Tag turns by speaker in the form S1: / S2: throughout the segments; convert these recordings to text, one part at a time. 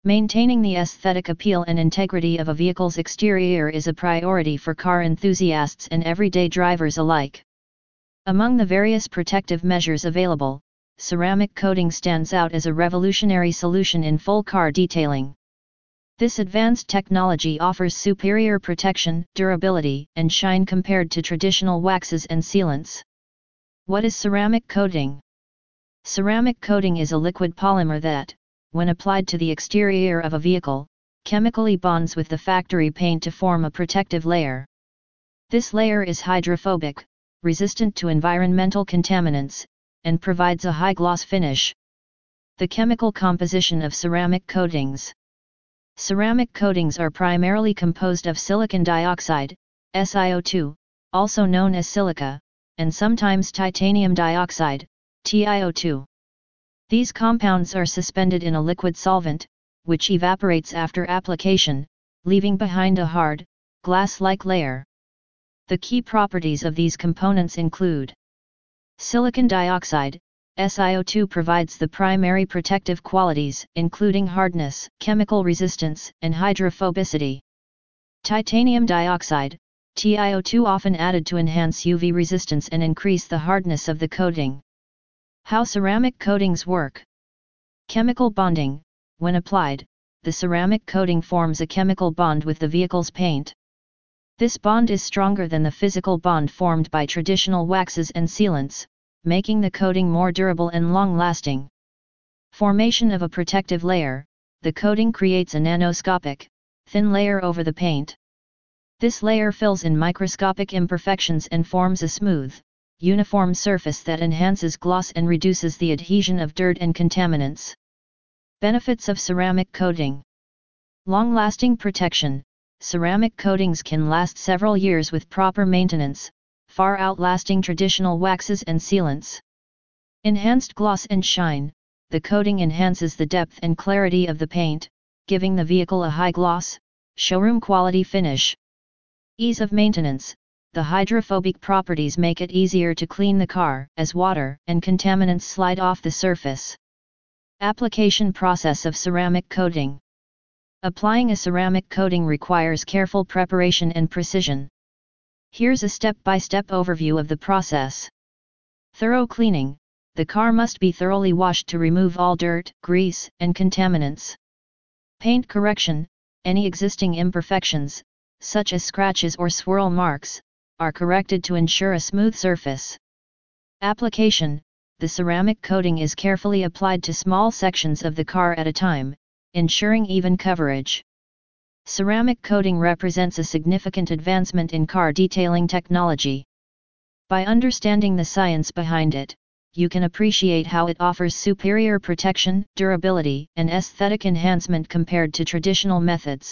S1: Maintaining the aesthetic appeal and integrity of a vehicle's exterior is a priority for car enthusiasts and everyday drivers alike. Among the various protective measures available, ceramic coating stands out as a revolutionary solution in full car detailing. This advanced technology offers superior protection, durability, and shine compared to traditional waxes and sealants. What is ceramic coating? Ceramic coating is a liquid polymer that, when applied to the exterior of a vehicle, chemically bonds with the factory paint to form a protective layer. This layer is hydrophobic, resistant to environmental contaminants, and provides a high gloss finish. The chemical composition of ceramic coatings. Ceramic coatings are primarily composed of silicon dioxide, SiO2, also known as silica, and sometimes titanium dioxide, TiO2. These compounds are suspended in a liquid solvent, which evaporates after application, leaving behind a hard, glass-like layer. The key properties of these components include: silicon dioxide, SiO2 provides the primary protective qualities, including hardness, chemical resistance, and hydrophobicity. Titanium dioxide, TiO2 often added to enhance UV resistance and increase the hardness of the coating. How ceramic coatings work. Chemical bonding. When applied, the ceramic coating forms a chemical bond with the vehicle's paint. This bond is stronger than the physical bond formed by traditional waxes and sealants, making the coating more durable and long-lasting. Formation of a protective layer. The coating creates a nanoscopic, thin layer over the paint. This layer fills in microscopic imperfections and forms a smooth, uniform surface that enhances gloss and reduces the adhesion of dirt and contaminants. Benefits of ceramic coating. Long-lasting protection. Ceramic coatings can last several years with proper maintenance, far outlasting traditional waxes and sealants. Enhanced gloss and shine. The coating enhances the depth and clarity of the paint, giving the vehicle a high gloss, showroom quality finish. Ease of maintenance. The hydrophobic properties make it easier to clean the car, as water and contaminants slide off the surface. Application process of ceramic coating. Applying a ceramic coating requires careful preparation and precision. Here's a step-by-step overview of the process. Thorough cleaning. The car must be thoroughly washed to remove all dirt, grease, and contaminants. Paint correction. Any existing imperfections, such as scratches or swirl marks, are corrected to ensure a smooth surface. Application. The ceramic coating is carefully applied to small sections of the car at a time, ensuring even coverage. Ceramic coating represents a significant advancement in car detailing technology. By understanding the science behind it, you can appreciate how it offers superior protection, durability, and aesthetic enhancement compared to traditional methods.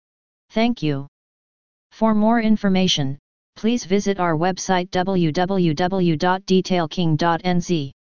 S1: Thank you. For more information, please visit our website www.detailking.nz.